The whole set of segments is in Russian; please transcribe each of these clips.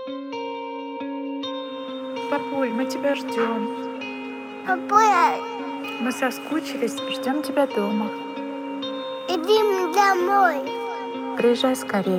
Папуль, мы тебя ждем. Папуля, Мы соскучились, ждем тебя дома. иди домой. Приезжай скорей.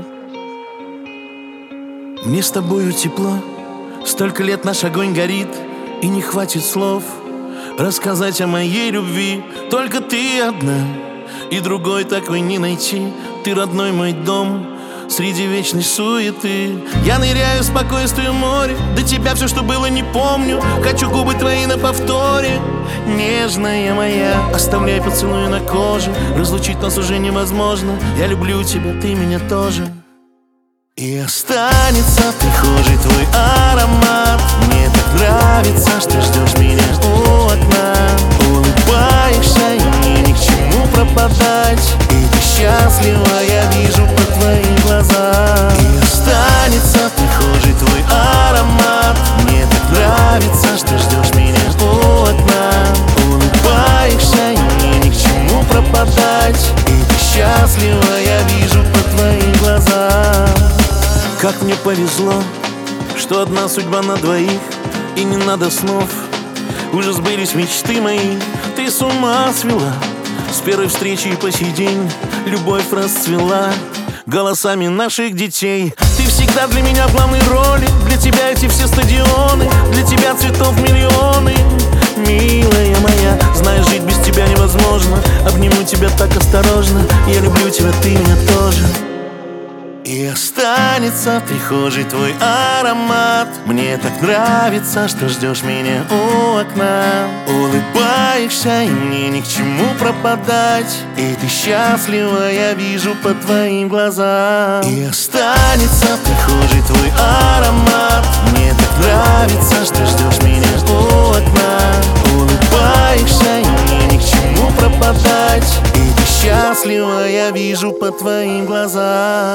Мне с тобою тепло, столько лет наш огонь горит, и не хватит слов рассказать о моей любви. Только ты одна, и другой такой не найти. Ты родной мой дом среди вечной суеты. Я ныряю в спокойствие море, до тебя все, что было, не помню. Хочу губы твои на повторе. Нежная моя, оставляй поцелуй на коже. Разлучить нас уже невозможно. Я люблю тебя, ты меня тоже. И останется в прихожей твой аромат. Мне так нравится, что ждешь меня у окна. Улыбаешься, и мне ни к чему пропадать. И ты счастлива, я вижу по твоим глазам. И останется в прихожей твой аромат. Мне так нравится, что ждешь меня у окна. Улыбаешься, и мне ни к чему пропадать. И ты счастлива, я вижу по твоим глазам. Как мне повезло, что одна судьба на двоих, и не надо снов. Уже сбылись мечты мои, ты с ума свела. С первой встречи и по сей день любовь расцвела голосами наших детей. Ты всегда для меня в главной роли. Для тебя эти все стадионы, для тебя цветов миллионы. Милая моя, знаешь, жить без тебя невозможно. Обниму тебя так осторожно. Я люблю тебя, ты меня тоже. И останется в прихожей твой аромат. Мне так нравится, что ждешь меня у окна. Улыбаешься, и мне ни к чему пропадать. И ты счастлива, я вижу по твоим глазам. И останется в прихожей твой аромат. Мне так нравится, что ждешь меня у окна. Улыбаешься, и мне ни к чему пропадать. И ты счастлива, я вижу по твоим глазам.